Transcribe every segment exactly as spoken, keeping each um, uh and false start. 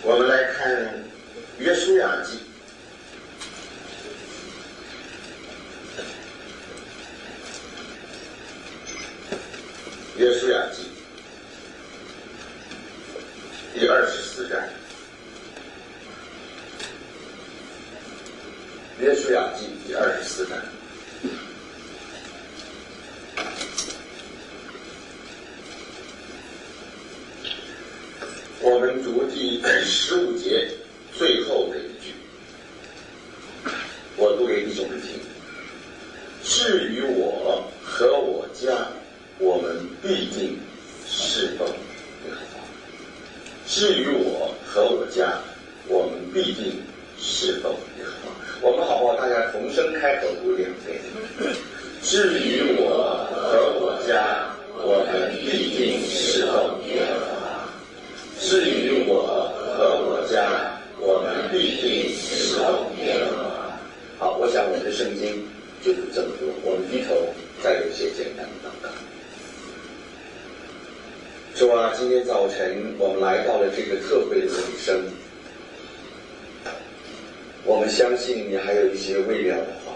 我们来看约书亚记，约书亚记第二十四章，约书亚记第二十四章。我们读第十五节最后的一句，我读给弟兄们听。至于我和我家，我们必定侍奉耶和华。至于我和我家，我们必定侍奉耶和华。我们好不好？大家同声开口读两遍。至于我和我家，我们必定侍奉耶和华。至于我和我家，我们必定侍奉耶和华。好，我想我们的圣经就读这么多，我们低头再有一些简单的祷告。主啊，今天早晨我们来到了这个特会的尾声，我们相信你还有一些未了的话，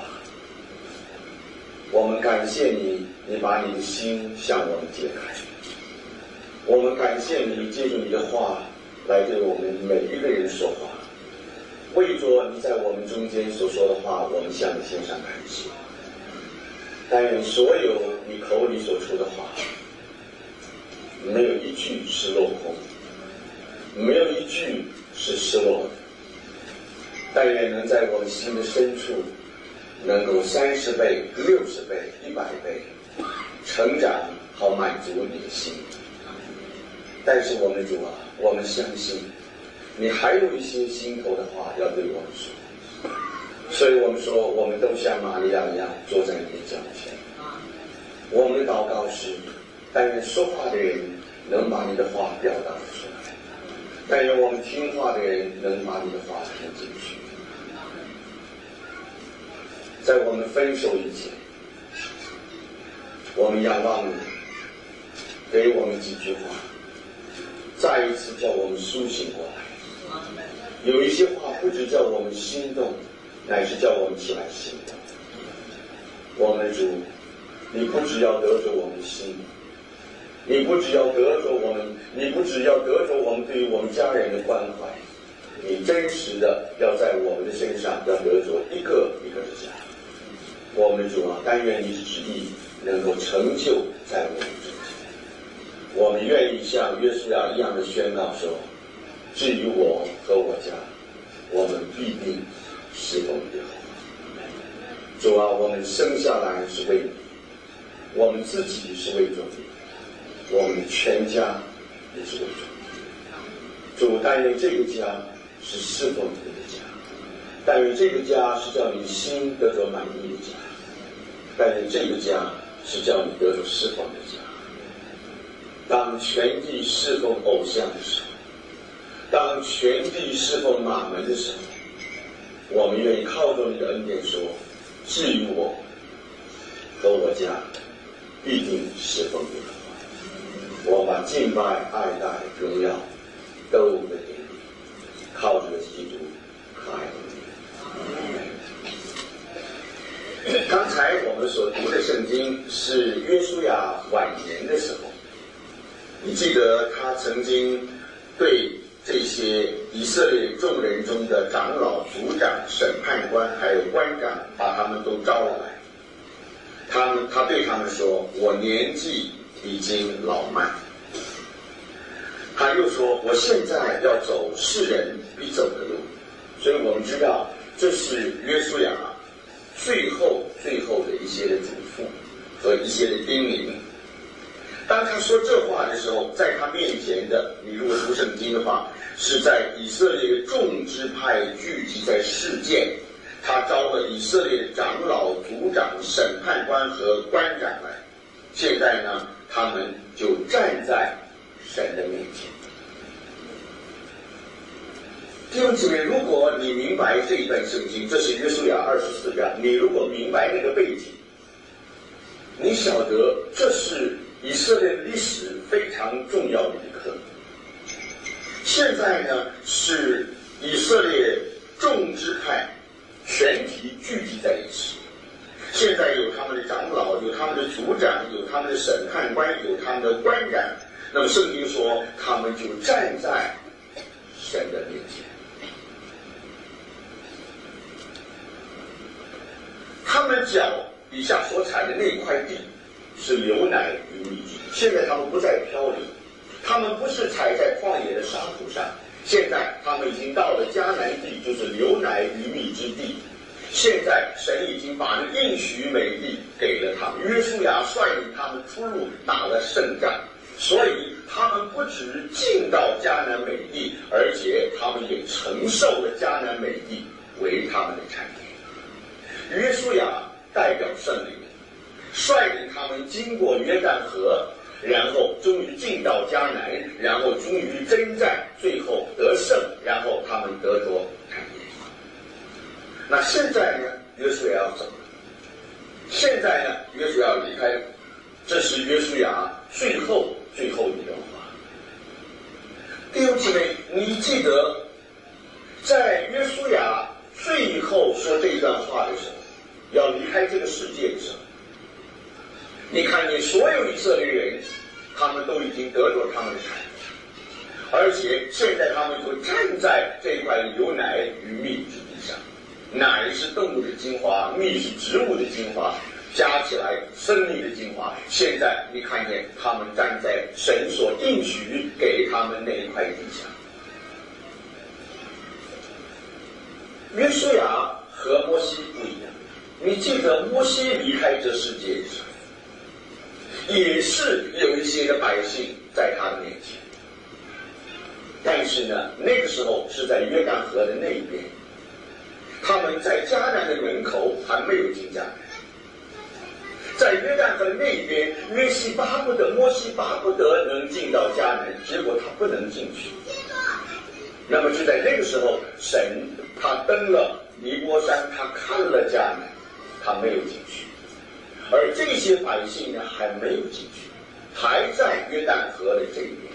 我们感谢你，你把你的心向我们揭开。我们感谢你借助你的话来对我们每一个人说话，为着你在我们中间所说的话，我们向你献上感谢。但愿所有你口里所出的话，没有一句是落空，没有一句是失落的。但愿能在我们心的深处，能够三十倍、六十倍、一百倍成长，好满足你的心。但是我们主啊，我们相信你还有一些心头的话要对我们说，所以我们说，我们都像玛利亚一样坐在你的脚前。我们的祷告是，但愿说话的人能把你的话表达出来，但愿我们听话的人能把你的话听进去。在我们分手以前，我们仰望你，给我们几句话，再一次叫我们苏醒过来。有一些话不只叫我们心动，乃是叫我们起来行动。我们的主，你不只要得着我们的心，你不只要得着我们，你不只要得着我们对于我们家人的关怀，你真实的要在我们的身上要得着一个一个的家。我们的主啊，但愿你的旨意能够成就在我们中间。我们愿意像约书亚一样的宣告说，至于我和我家，我们必定侍奉耶和华。主啊，我们生下来是为你，我们自己是为着你，我们全家也是为着你。主，但愿这个家是侍奉你的家，但愿这个家是叫你心得着满意的家，但愿这个家是叫你得着侍奉的家。当全地侍奉偶像的时候，当全地侍奉马门的时候，我们愿意靠着你的恩典说，至于我和我家，必定侍奉耶和华。我把敬拜、爱戴、荣耀都归给你，靠着基督可爱的你。刚才我们所读的圣经是约书亚晚年的时候，你记得他曾经对这些以色列众人中的长老、族长、审判官还有官长，把他们都招了来。他们他对他们说，我年纪已经老迈。他又说，我现在要走世人必走的路。所以我们知道，这是约书亚最后最后的一些的嘱咐和一些的叮咛。当他说这话的时候，在他面前的，你如果读圣经的话，是在以色列众支派聚集在示剑，他招了以色列长老、族长、审判官和官长来。现在呢，他们就站在神的面前。弟兄姊妹，如果你明白这一段圣经，这是约书亚二十四章，你如果明白那个背景，你晓得这是以色列历史非常重要的一课。现在呢， 使以色列众支派全体聚集在一起。现在有他们的长老，有他们的族长，有他们的审判官，有他们的官长。那么圣经说，他们就站在神的面前。他们脚底下所踩的那块地是流奶与蜜之地。现在他们不再漂流，他们不是踩在旷野的沙土上，现在他们已经到了迦南地，就是流奶与蜜之地。现在神已经把那应许美地给了他们，约书亚率领他们出入，打了胜仗，所以他们不只进到迦南美地，而且他们也承受了迦南美地为他们的产业。约书亚代表圣灵，率领他们经过约旦河，然后终于进到迦南，然后终于征战，最后得胜，然后他们得着产业。那现在呢，约书亚要走了。现在呢，约书亚要离开了。这是约书亚最后最后一段话。弟兄姐妹，你记得在约书亚最后说这一段话的时候，要离开这个世界的时候，你看见所有以色列人，他们都已经得着他们的产业，而且现在他们就站在这块流奶与蜜之地上。奶是动物的精华，蜜是植物的精华，加起来生命的精华。现在你看见他们站在神所应许给他们那一块地上。约书亚和摩西不一样，你记得摩西离开这世界的时候，也是有一些的百姓在他的面前，但是呢，那个时候是在约旦河的那一边。他们在迦南的门口还没有进迦南，在约旦河那边，约西巴不得，摩西巴不得能进到迦南，结果他不能进去。那么就在那个时候，神他登了尼波山，他看了迦南，他没有进去，而这些百姓呢还没有进去，还在约旦河的这一边。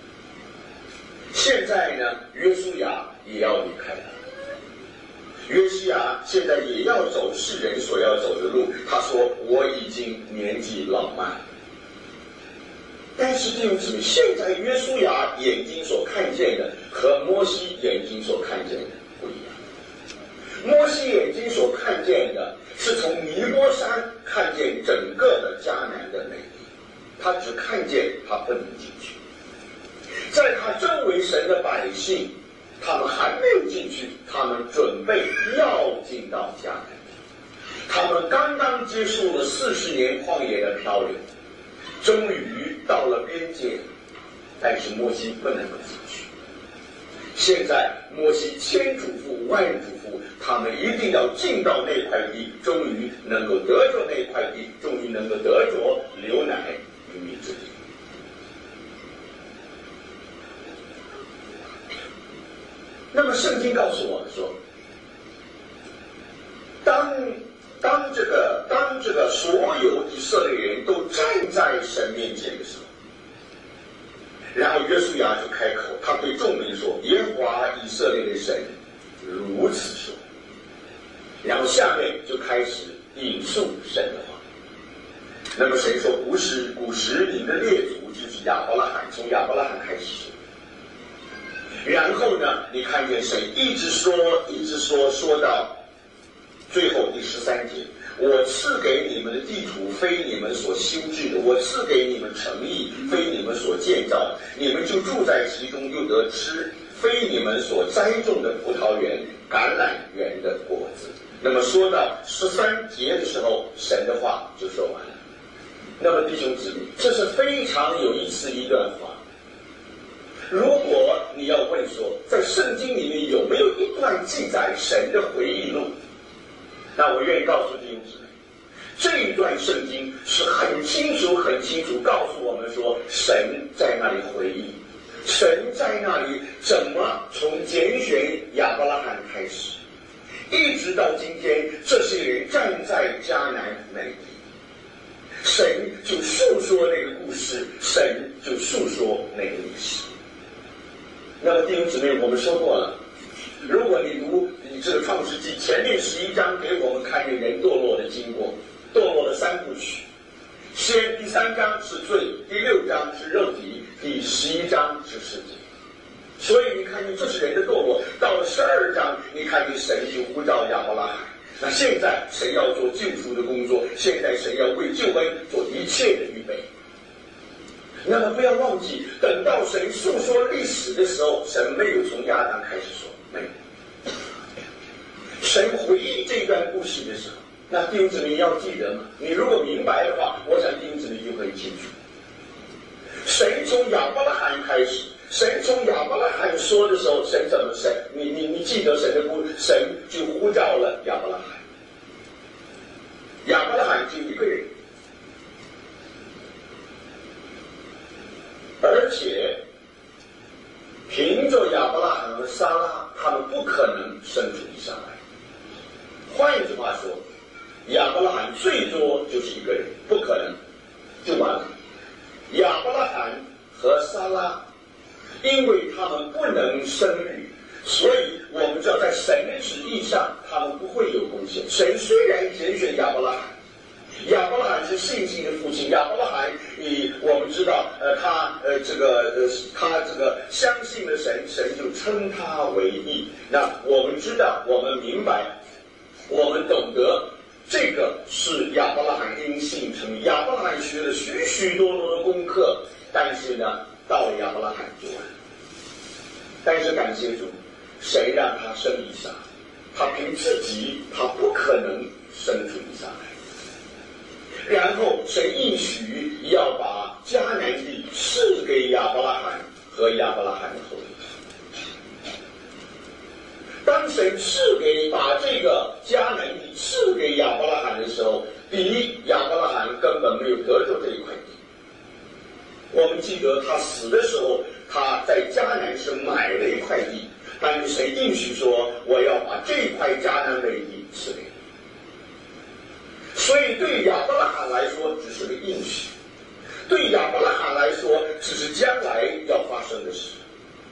现在呢，约书亚也要离开了。约西亚现在也要走世人所要走的路，他说我已经年纪老迈了。但是弟兄姊妹，现在约书亚眼睛所看见的和摩西眼睛所看见的不一样。摩西眼睛所看见的是从尼波山看见整个的迦南的美丽，他只看见，他不能进去。在他周围神的百姓，他们还没有进去，他们准备要进到迦南地。他们刚刚结束了四十年旷野的漂流，终于到了边界，但是摩西不能够进去。现在摩西千嘱咐万嘱咐，他们一定要进到那块地，终于能够得着那块地，终于能够得着流奶与蜜之地。那么圣经告诉我们说，当当这个当这个所有以色列人都站在神面前的时候，然后约书亚就开口，他对众民说：“耶和华以色列的神如此说。”然后下面就开始引述神的话。那么神说：“不是古时你的列祖就是亚伯拉罕，从亚伯拉罕开始。”然后呢，你看见神一直说一直说说到最后第十三节，我赐给你们的地土非你们所修治的，我赐给你们城邑非你们所建造的，你们就住在其中，又得吃非你们所栽种的葡萄园橄榄园的果子。那么说到十三节的时候，神的话就说完了。那么弟兄姊妹，这是非常有意思一段话。如果你要问说，在圣经里面有没有一段记载神的回忆录，那我愿意告诉弟兄姊妹，这一段圣经是很清楚很清楚告诉我们说，神在那里回忆，神在那里怎么从拣选亚伯拉罕开始，一直到今天，这些人站在迦南美地，神就诉说那个故事，神就诉说那个历史。 那么弟兄姊妹，我们说过了，如果你读你这个创世纪前面十一章，给我们看见人堕落的经过，堕落的三部曲。先第三章是罪，第六章是肉体，第十一章是世界。所以你看见这是人的堕落。到了十二章，你看见神就呼召亚伯拉罕。那现在神要做救赎的工作，现在神要为救恩做一切的预备。那么不要忘记，等到神诉说历史的时候，神没有从亚当开始说，没有。神回忆这段故事的时候，那弟兄姊妹要记得嘛，你如果明白的话，我想弟兄姊妹就很清楚。神从亚伯拉罕开始，神从亚伯拉罕说的时候，神怎么神？你你你记得神的呼，神就呼召了亚伯拉罕。亚伯拉罕就一个人，而且凭着亚伯拉罕和撒拉，他们不可能生出以撒来。换一句话说，亚伯拉罕最多就是一个人，不可能就完了。亚伯拉罕和撒拉，因为他们不能生育，所以我们知道在神的旨意上，他们不会有贡献。神虽然拣选亚伯拉罕，亚伯拉罕是信心的父亲，亚伯拉罕以我们知道，呃，他呃这个呃他这个相信了神，神就称他为义。那我们知道，我们明白，我们懂得。这个是亚伯拉罕因信称义。亚伯拉罕学了许许多多的功课，但是呢，到了亚伯拉罕就完了。但是感谢主，神让他生以撒，他凭自己他不可能生出以撒来。然后神应许要把迦南地赐给亚伯拉罕和亚伯拉罕的后裔。当神赐给把这个迦南地赐给亚伯拉罕的时候，第一，亚伯拉罕根本没有得着这一块地。我们记得他死的时候，他在迦南是买了一块地，但是神应许说，我要把这块迦南美地赐给你。所以对亚伯拉罕来说只是个应许，对亚伯拉罕来说只是将来要发生的事。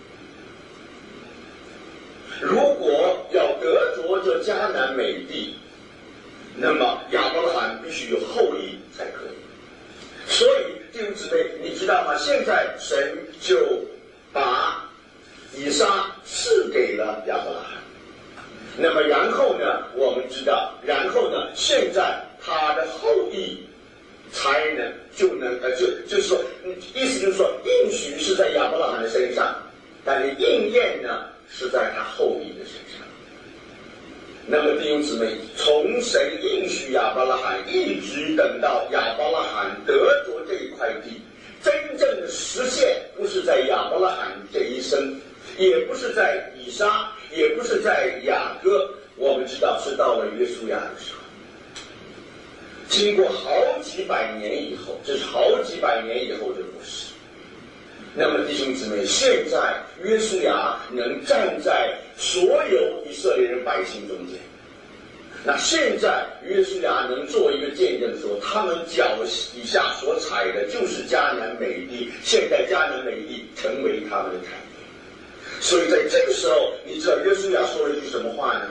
如果要得着这迦南美地，那么亚伯拉罕必须有后裔才可以。所以弟兄姊妹，你知道吗？现在神就把以撒赐给了亚伯拉罕。那么然后呢，我们知道，然后呢，现在他的后裔才能就能呃就就是说，意思就是说，应许是在亚伯拉罕的身上，但是应验呢是在他后裔的身上。那么弟兄姊妹，从神应许亚伯拉罕，一直等到亚伯拉罕得着这一块地，真正的实现不是在亚伯拉罕这一生，也不是在以撒，也不是在雅各，我们知道是到了约书亚的时候。经过好几百年以后，这是好几百年以后的故事。那么弟兄姊妹，现在约书亚能站在所有以色列人百姓中间，那现在约书亚能做一个见证说，他们脚底下所踩的就是迦南美地，现在迦南美地成为他们的产业。所以在这个时候，你知道约书亚说了一句什么话呢？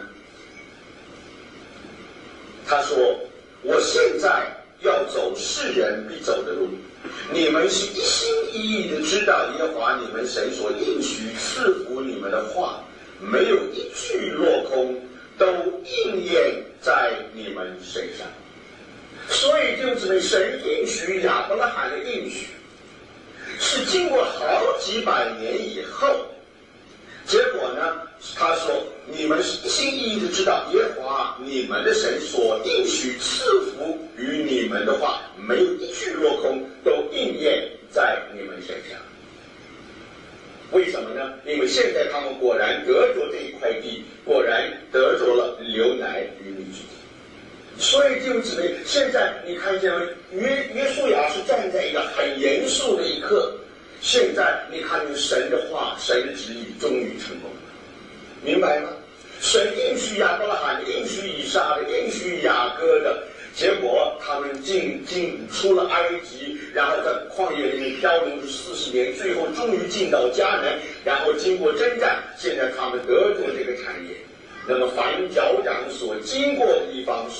他说，我现在要走世人必走的路，你们是一心一意的知道耶和华你们神所应许赐福你们的话，没有一句落空，都应验在你们身上。所以弟兄姊妹，神应许亚伯拉罕的应许是经过好几百年以后，结果呢，他说你们是一心一意的知道耶和华你们的神所应许赐福于你们的话，没有一句落空，都应验在你们身上。为什么呢？因为现在他们果然得着这一块地，果然得着了流奶与蜜之地。所以弟兄姊妹，现在你看见约约书亚是站在一个很严肃的一刻，现在你看见神的话，神的旨意终于成功了，明白吗？神应许亚伯拉罕，应许以撒的，应许雅各的， 结果他们进进出了埃及，然后在旷野里面漂流了四十年，最后终于进到迦南，然后经过征战，现在他们得着这个产业。那么凡脚掌所经过的地方。